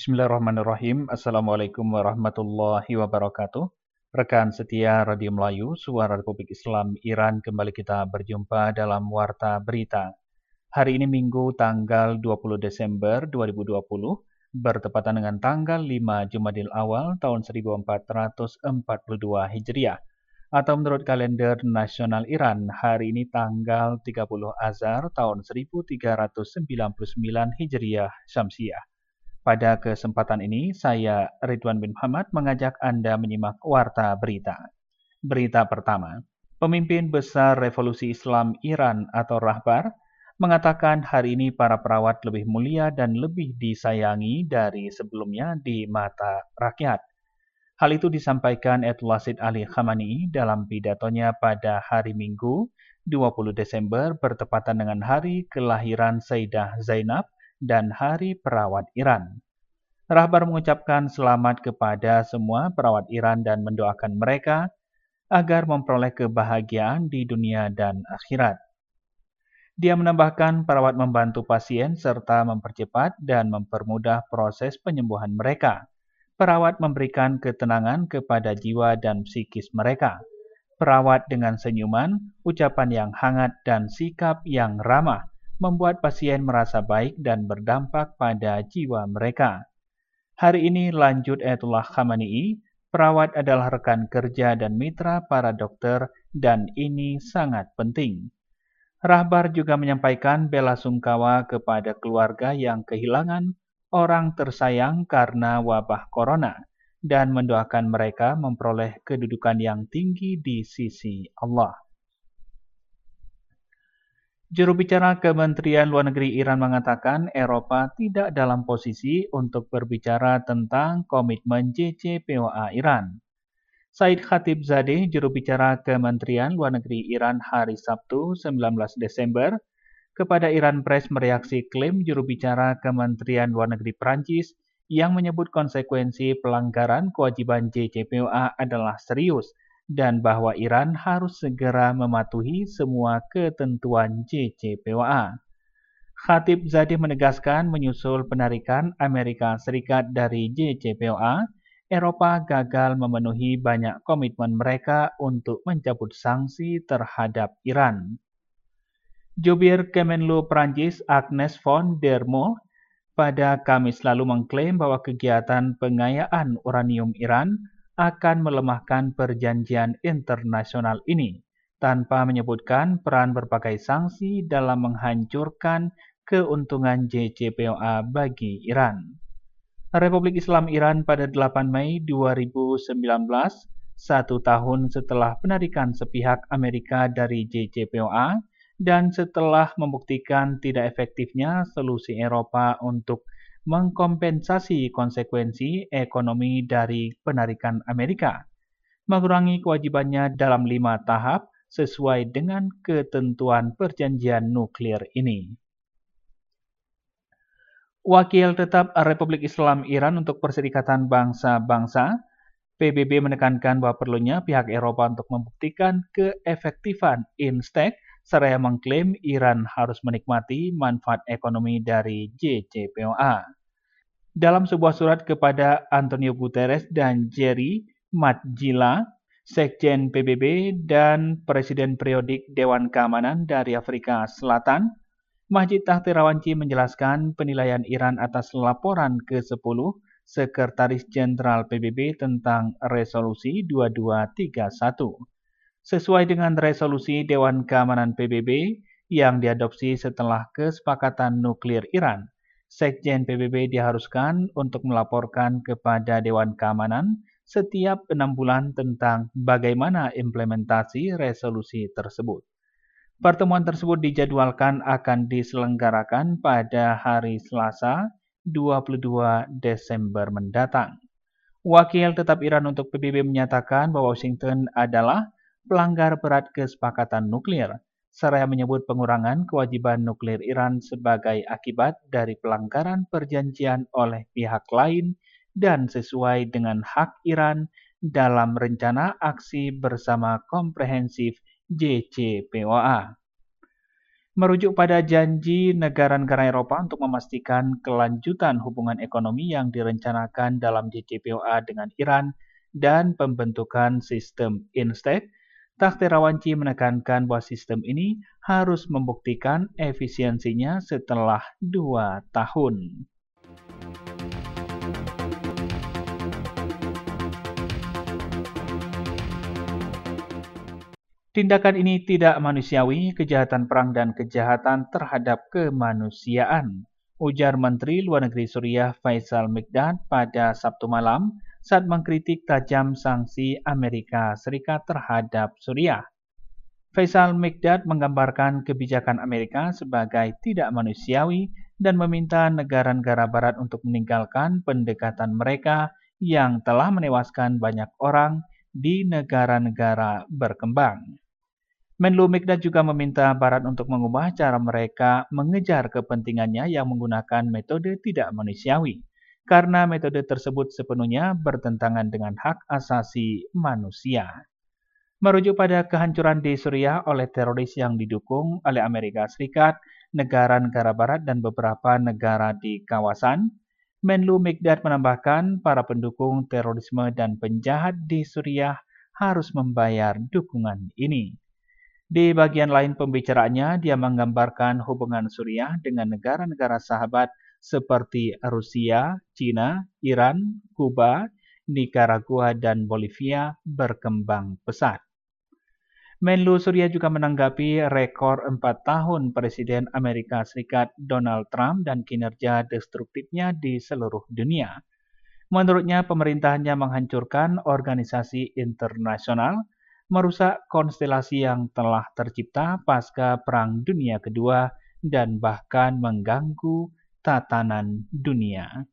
Bismillahirrahmanirrahim. Assalamualaikum warahmatullahi wabarakatuh. Rekan setia Radio Melayu, Suara Republik Islam Iran, kembali kita berjumpa dalam Warta Berita. Hari ini Minggu tanggal 20 Desember 2020, bertepatan dengan tanggal 5 Jumadil Awal tahun 1442 Hijriah. Atau menurut kalender nasional Iran, hari ini tanggal 30 Azar tahun 1399 Hijriah Syamsiah. Pada kesempatan ini, saya Ridwan bin Muhammad mengajak Anda menyimak Warta Berita. Berita pertama, pemimpin besar Revolusi Islam Iran atau Rahbar mengatakan hari ini para perawat lebih mulia dan lebih disayangi dari sebelumnya di mata rakyat. Hal itu disampaikan Ayatollah Sayyid Ali Khamenei dalam pidatonya pada hari Minggu 20 Desember bertepatan dengan hari kelahiran Sayyidah Zainab dan Hari Perawat Iran. Rahbar mengucapkan selamat kepada semua perawat Iran dan mendoakan mereka agar memperoleh kebahagiaan di dunia dan akhirat. Dia menambahkan perawat membantu pasien serta mempercepat dan mempermudah proses penyembuhan mereka. Perawat memberikan ketenangan kepada jiwa dan psikis mereka. Perawat dengan senyuman, ucapan yang hangat dan sikap yang ramah membuat pasien merasa baik dan berdampak pada jiwa mereka. Hari ini, lanjut Ayatollah Khamenei, perawat adalah rekan kerja dan mitra para dokter dan ini sangat penting. Rahbar juga menyampaikan bela sungkawa kepada keluarga yang kehilangan orang tersayang karena wabah corona dan mendoakan mereka memperoleh kedudukan yang tinggi di sisi Allah. Juru bicara Kementerian Luar Negeri Iran mengatakan Eropa tidak dalam posisi untuk berbicara tentang komitmen JCPOA Iran. Said Khatibzadeh, juru bicara Kementerian Luar Negeri Iran hari Sabtu 19 Desember, kepada Iran Press mereaksi klaim juru bicara Kementerian Luar Negeri Prancis yang menyebut konsekuensi pelanggaran kewajiban JCPOA adalah serius dan bahwa Iran harus segera mematuhi semua ketentuan JCPOA. Khatibzadeh menegaskan menyusul penarikan Amerika Serikat dari JCPOA, Eropa gagal memenuhi banyak komitmen mereka untuk mencabut sanksi terhadap Iran. Jubir Kemenlu Prancis Agnes von der Moel pada Kamis lalu mengklaim bahwa kegiatan pengayaan uranium Iran akan melemahkan perjanjian internasional ini, tanpa menyebutkan peran berbagai sanksi dalam menghancurkan keuntungan JCPOA bagi Iran. Republik Islam Iran pada 8 Mei 2019, 1 tahun setelah penarikan sepihak Amerika dari JCPOA, dan setelah membuktikan tidak efektifnya solusi Eropa untuk mengkompensasi konsekuensi ekonomi dari penarikan Amerika, mengurangi kewajibannya dalam 5 tahap sesuai dengan ketentuan perjanjian nuklir ini. Wakil Tetap Republik Islam Iran untuk Perserikatan Bangsa-Bangsa, PBB menekankan bahwa perlunya pihak Eropa untuk membuktikan keefektifan INSTEC, seraya mengklaim Iran harus menikmati manfaat ekonomi dari JCPOA. Dalam sebuah surat kepada Antonio Guterres dan Jerry Madjila, Sekjen PBB dan Presiden Periodik Dewan Keamanan dari Afrika Selatan, Majid Takht Rawanci menjelaskan penilaian Iran atas laporan ke-10 Sekretaris Jenderal PBB tentang Resolusi 2231. Sesuai dengan resolusi Dewan Keamanan PBB yang diadopsi setelah kesepakatan nuklir Iran, Sekjen PBB diharuskan untuk melaporkan kepada Dewan Keamanan setiap 6 bulan tentang bagaimana implementasi resolusi tersebut. Pertemuan tersebut dijadwalkan akan diselenggarakan pada hari Selasa 22 Desember mendatang. Wakil Tetap Iran untuk PBB menyatakan bahwa Washington adalah pelanggar berat kesepakatan nuklir, seraya menyebut pengurangan kewajiban nuklir Iran sebagai akibat dari pelanggaran perjanjian oleh pihak lain dan sesuai dengan hak Iran dalam rencana aksi bersama komprehensif JCPOA. Merujuk pada janji negara-negara Eropa untuk memastikan kelanjutan hubungan ekonomi yang direncanakan dalam JCPOA dengan Iran dan pembentukan sistem INSTEX, Tahterawanci menekankan bahwa sistem ini harus membuktikan efisiensinya setelah 2 tahun. Tindakan ini tidak manusiawi, kejahatan perang dan kejahatan terhadap kemanusiaan, ujar Menteri Luar Negeri Suriah Faisal Mikdad pada Sabtu malam saat mengkritik tajam sanksi Amerika Serikat terhadap Suriah. Faisal Mikdad menggambarkan kebijakan Amerika sebagai tidak manusiawi dan meminta negara-negara barat untuk meninggalkan pendekatan mereka yang telah menewaskan banyak orang di negara-negara berkembang. Menlu Mikdad juga meminta Barat untuk mengubah cara mereka mengejar kepentingannya yang menggunakan metode tidak manusiawi, karena metode tersebut sepenuhnya bertentangan dengan hak asasi manusia. Merujuk pada kehancuran di Suriah oleh teroris yang didukung oleh Amerika Serikat, negara-negara Barat, dan beberapa negara di kawasan, Menlu Mikdad menambahkan para pendukung terorisme dan penjahat di Suriah harus membayar dukungan ini. Di bagian lain pembicaraannya, dia menggambarkan hubungan Suriah dengan negara-negara sahabat seperti Rusia, China, Iran, Kuba, Nicaragua, dan Bolivia berkembang pesat. Menlu Suriah juga menanggapi rekor 4 tahun Presiden Amerika Serikat Donald Trump dan kinerja destruktifnya di seluruh dunia. Menurutnya, pemerintahannya menghancurkan organisasi internasional, merusak konstelasi yang telah tercipta pasca Perang Dunia Kedua, dan bahkan mengganggu tatanan dunia.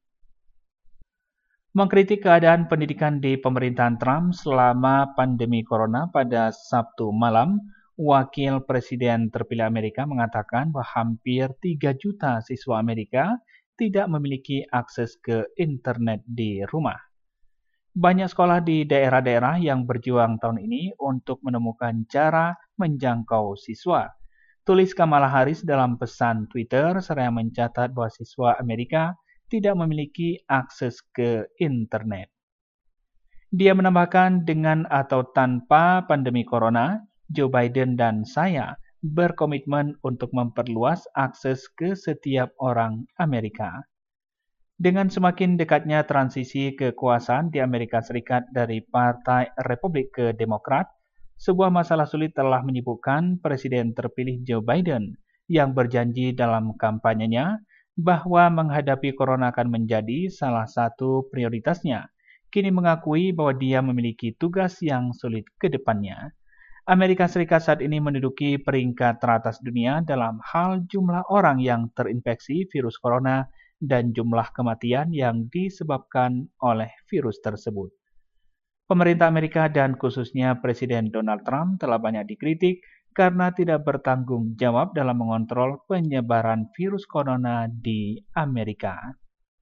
Mengkritik keadaan pendidikan di pemerintahan Trump selama pandemi corona pada Sabtu malam, Wakil Presiden terpilih Amerika mengatakan bahwa hampir 3 juta siswa Amerika tidak memiliki akses ke internet di rumah. Banyak sekolah di daerah-daerah yang berjuang tahun ini untuk menemukan cara menjangkau siswa. Tulis Kamala Harris dalam pesan Twitter seraya mencatat bahwa siswa Amerika tidak memiliki akses ke internet. Dia menambahkan dengan atau tanpa pandemi corona, Joe Biden dan saya berkomitmen untuk memperluas akses ke setiap orang Amerika. Dengan semakin dekatnya transisi kekuasaan di Amerika Serikat dari Partai Republik ke Demokrat, sebuah masalah sulit telah menyibukkan Presiden terpilih Joe Biden yang berjanji dalam kampanyenya bahwa menghadapi corona akan menjadi salah satu prioritasnya. Kini mengakui bahwa dia memiliki tugas yang sulit ke depannya. Amerika Serikat saat ini menduduki peringkat teratas dunia dalam hal jumlah orang yang terinfeksi virus corona dan jumlah kematian yang disebabkan oleh virus tersebut. Pemerintah Amerika dan khususnya Presiden Donald Trump telah banyak dikritik karena tidak bertanggung jawab dalam mengontrol penyebaran virus corona di Amerika.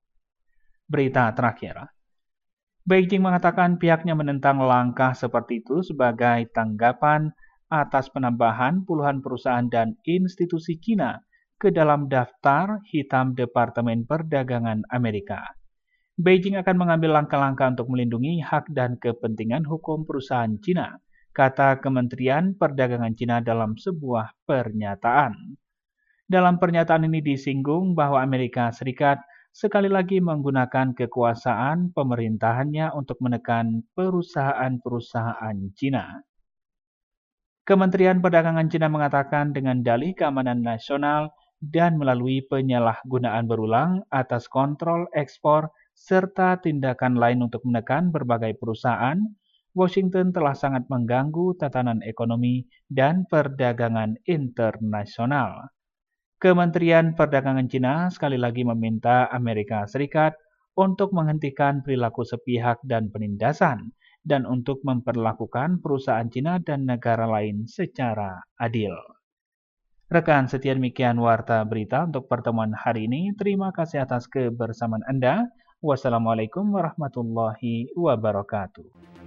Berita terakhir. Beijing mengatakan pihaknya menentang langkah seperti itu sebagai tanggapan atas penambahan puluhan perusahaan dan institusi Cina ke dalam daftar hitam Departemen Perdagangan Amerika. Beijing akan mengambil langkah-langkah untuk melindungi hak dan kepentingan hukum perusahaan Cina, kata Kementerian Perdagangan Cina dalam sebuah pernyataan. Dalam pernyataan ini disinggung bahwa Amerika Serikat sekali lagi menggunakan kekuasaan pemerintahannya untuk menekan perusahaan-perusahaan Cina. Kementerian Perdagangan Cina mengatakan dengan dalih keamanan nasional dan melalui penyalahgunaan berulang atas kontrol ekspor serta tindakan lain untuk menekan berbagai perusahaan, Washington telah sangat mengganggu tatanan ekonomi dan perdagangan internasional. Kementerian Perdagangan Cina sekali lagi meminta Amerika Serikat untuk menghentikan perilaku sepihak dan penindasan, dan untuk memperlakukan perusahaan Cina dan negara lain secara adil. Rekan setia demikian warta berita untuk pertemuan hari ini. Terima kasih atas kebersamaan Anda. Wassalamualaikum warahmatullahi wabarakatuh.